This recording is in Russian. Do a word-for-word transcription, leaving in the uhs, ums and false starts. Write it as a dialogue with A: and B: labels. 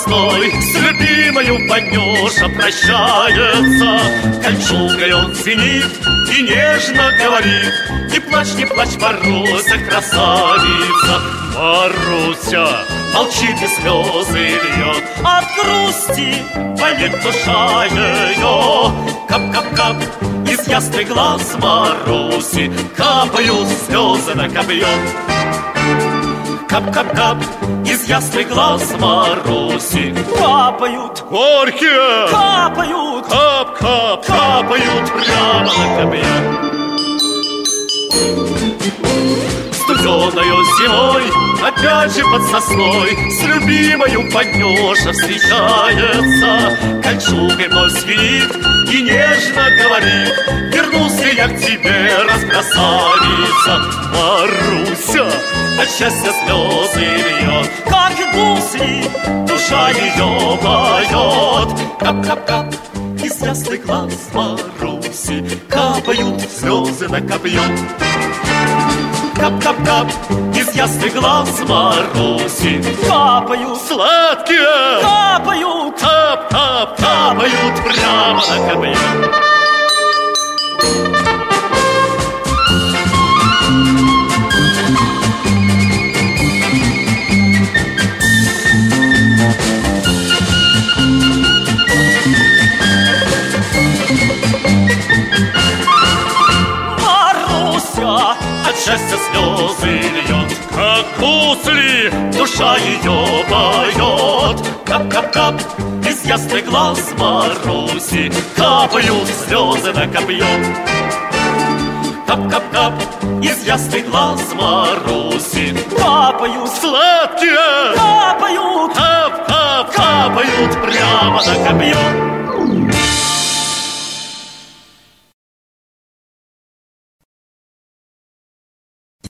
A: сосной с любимою Ванюша прощается. Кольчугой он звенит и нежно говорит: не плачь, не плачь, Маруся, красавица. Маруся молчит и слезы льет, от грусти болит душа ее. Кап-кап-кап из ясных глаз Маруси капают слезы на копье. Кап-кап-кап из ясных глаз Маруси капают горькие, капают, кап-кап, капают прямо на копье. Студеною зимой, опять же под сосной, с любимою Ванюша встречается. Кольчугой вновь звенит и нежно говорит: вернусь ли я к тебе, раскрасавица. Маруся от счастья слезы льет, как гусли душа ее поет. Кап-кап-кап из ясных глаз Маруси капают слезы на копье. Кап-кап-кап из ясных глаз Маруси капают сладкие, капают, кап-кап, капают прямо на копье. От счастья слезы льет, как гусли душа ее поет. Кап-кап-кап из ясных глаз Маруси капают слезы на копье. Кап-кап-кап из ясных глаз Маруси капают сладкие, капают, кап-кап, капают прямо на копье.